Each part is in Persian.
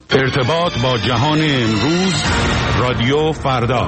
ارتباط با جهان امروز، رادیو فردا.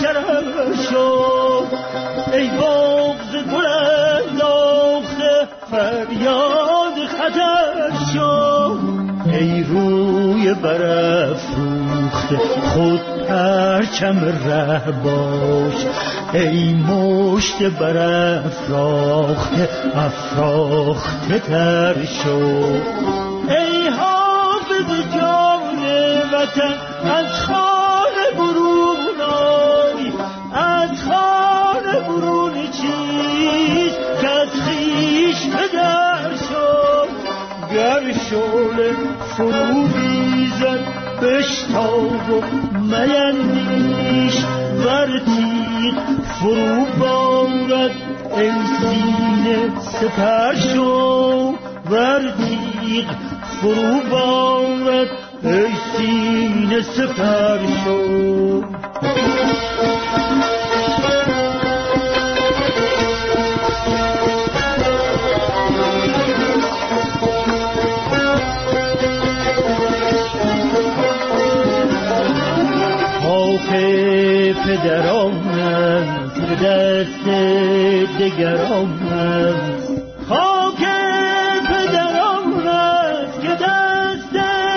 شرر شد، ای بغض گل انداخته فریاد خطر شد. ای روی برافروخته خود پرچم ره باش، ای مشت برافراخته افراخته تر شد. ای حافظ جان وطن از خانه برون آی، از خانه برون چیست که از خویش بدر شد. گر شعله فرو بیزد بشتاب و میندیش، ور تیغ فرو بارد ای سینه سپر شو، ور تیغ فرو بارد ای سینه سپر شو. پدرانم به دست دگرانم، خاک پدرانم که دست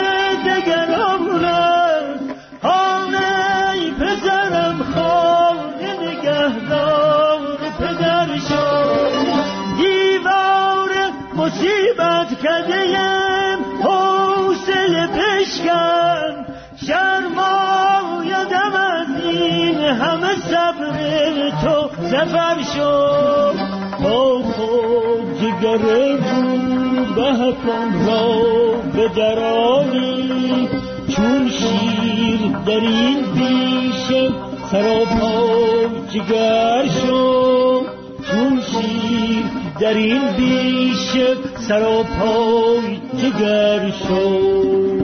دگرانم. خانه پدرم خانه نگهدار پدر شد، دیوار مصیبت کدیم حوصله بشکن. شرمایدم از این همه صبر تو زفر شد. تا خود جگر روبهکان را به درانی، چون شیر در این بیشه سراپای جگر شد. چون شیر در این بیشه سراپای جگر شد.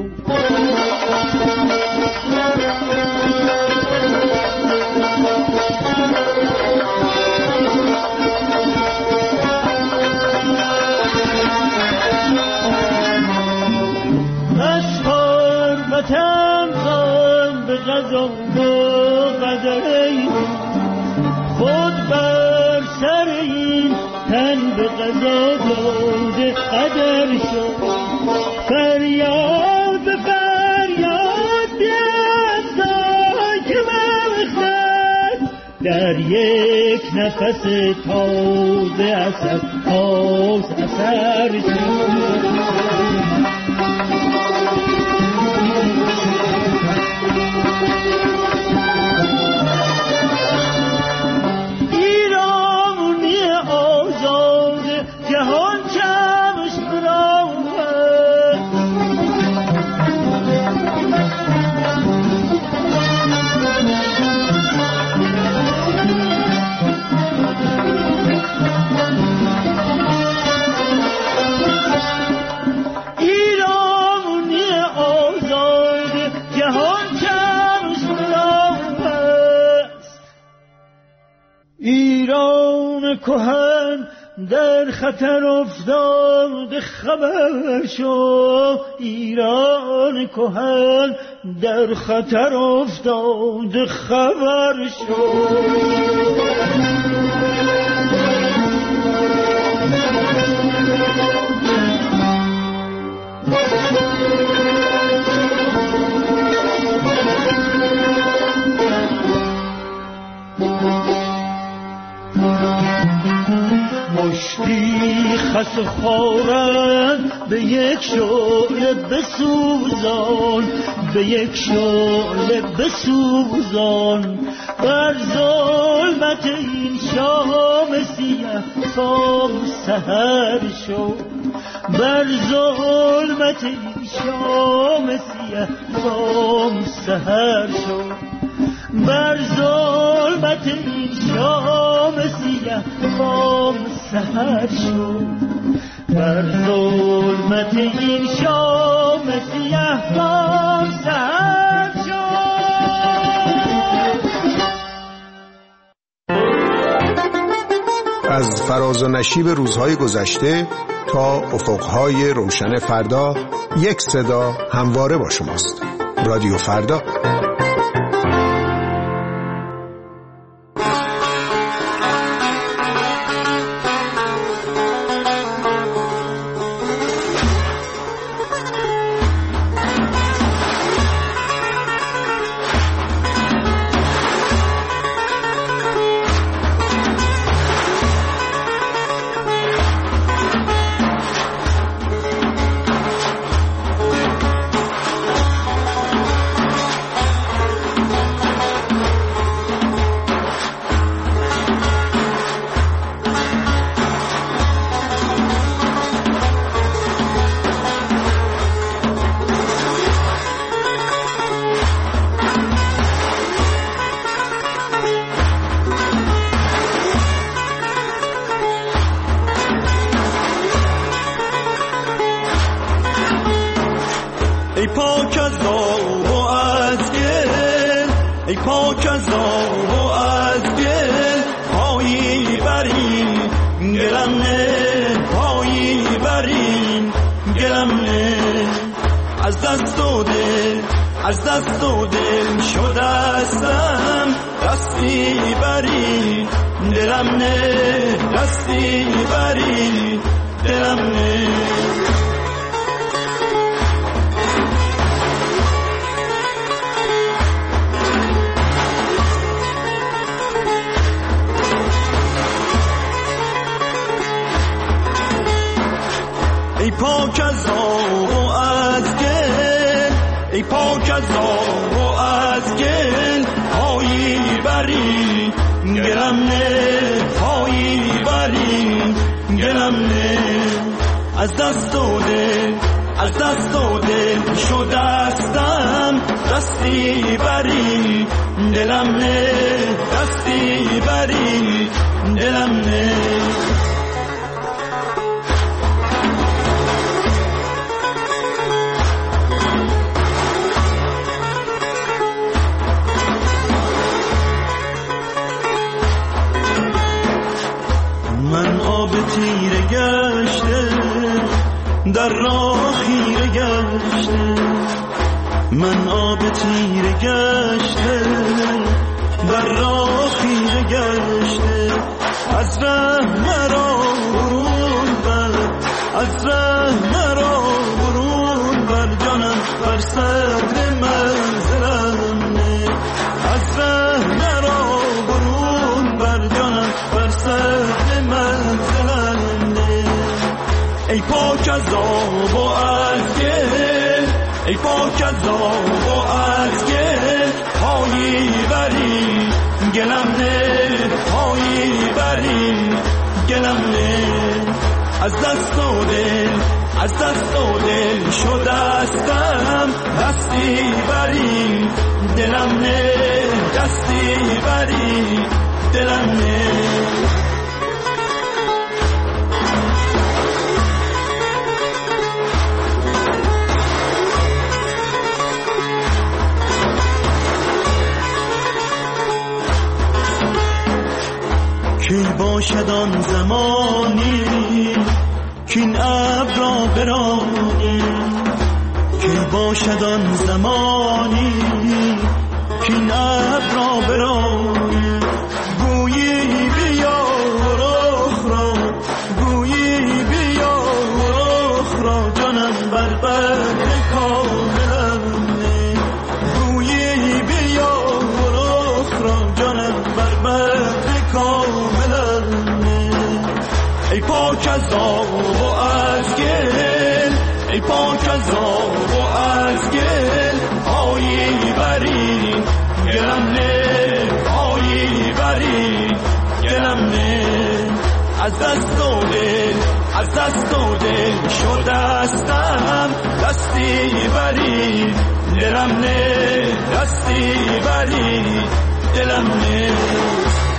تنظم به غذا و قدری، خود بر سر این تن به غذا داده قدر شد. فریاد فریاد بیفزای که مغزد، در یک نفس تازه اثر باز اثر شد. کهن در خطر افتاد خبر شو، ایران کهن در خطر افتاد خبر شو. مشتی خس و خارن به یک شعله بسوزان، به یک شعله بسوزان. بر ظلمت این شام سیاه صام سحر شو، بر ظلمت این شام سیاه صام سحر شو. بر ظلمت این شام سیاه صام سحر شو، بر ظلمت این شام سیاه صام سحر شو. از فراز و نشیب روزهای گذشته تا افقهای روشن فردا، یک صدا همواره با شماست. رادیو فردا. ای پاک از آب و از گل، ای پاک از آب و از گل، پایی برین گلم نه، پایی برین گلم نه. از دست و دل، از دست و دل شدستم، دستی بری دلم نه، دستی بری دلم نه. ای پاک از آب و از گل، ای پاک از آب و از گل، پایی بری گلم نه، پایی بری گلم نه. از دست و دل، از دست و دل شدستم، دستی بری دلم نه، دستی بری دلم نه. تیره گشته در راه خیره گشته، من آب تیره گشته در راه خیره گشته. از ره مرا برون بر، از ره مرا برون بر، جانم بر صدر منزلم نه. از ره مرا برون بر، جانم بر صدر منزلم. ای پاک از آب و از گل، ای پاک از آب و از گل، پایی بری گلم نه، پایی بری گلم نه. از دست و دل، از دست و دل شدستم، دستی بری دلم نه، دستی بری دلم نه. کی باشد آن زمانی کین ابر را برانی، کی باشد آن زمانی کین ابر را برانی. گویی بیا رخ را، گویی بیا رخ را، جانم بر بدر کاملم نه. گویی بیا رخ را، جانم بر بدر کاملم نه. ای پاک از آب و از گل، ای پاک از آب و از گل، پایی بری گلم نه، پایی بری گلم نه. از دست و دل، از دست و دل شدستم، دستی بری دلم نه، دستی بری دلم نه.